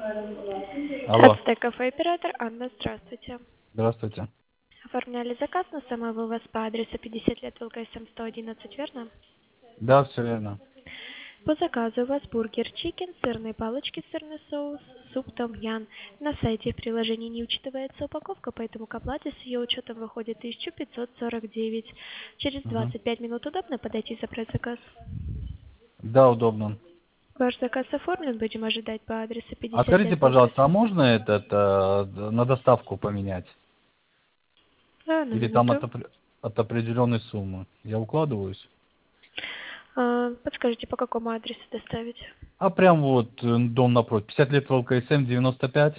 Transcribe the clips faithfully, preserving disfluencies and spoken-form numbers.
Алло. Ацтек кафе оператор Анна, здравствуйте. Здравствуйте. Оформляли заказ на самовывоз по адресу пятьдесят лет ВЛКСМ сто одиннадцать, верно? Да, все верно. По заказу у вас бургер чикен, сырные палочки, сырный соус, суп том ян. На сайте в приложении не учитывается упаковка, поэтому к оплате с ее учетом выходит тысяча пятьсот сорок девять. Через Угу. двадцать пять минут удобно подойти и забрать заказ? Да, удобно. Ваш заказ оформлен, будем ожидать по адресу А пятьдесят скажите, лет пожалуйста, а ВЛКСМ. можно этот э, на доставку поменять? Да, на Или там от, минуту. опре- от определенной суммы? Я укладываюсь? А, подскажите, по какому адресу доставить? А прям вот э, дом напротив. пятьдесят лет ВЛКСМ девяносто пять.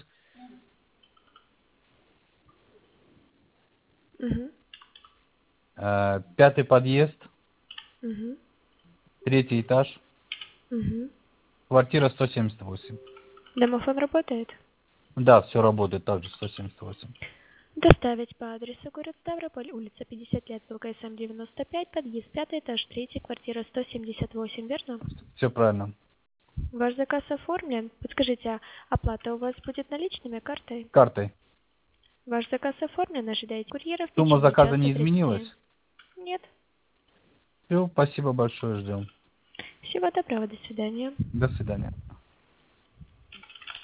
Угу. Э, пятый подъезд, Угу. третий этаж, Угу. квартира сто семьдесят восемь. Домофон работает? Да, все работает также сто семьдесят восемь. Доставить по адресу город Ставрополь, улица пятьдесят лет, ВЛКСМ девяносто пять, подъезд пятый, этаж третий, квартира сто семьдесят восемь, верно? Все правильно. Ваш заказ оформлен. Подскажите, а оплата у вас будет наличными, картой? Картой. Ваш заказ оформлен, ожидаете курьера в Сумма течение заказа часа не изменилась? тридцати. Нет. Все, спасибо большое, ждем. Всего доброго, до свидания. До свидания.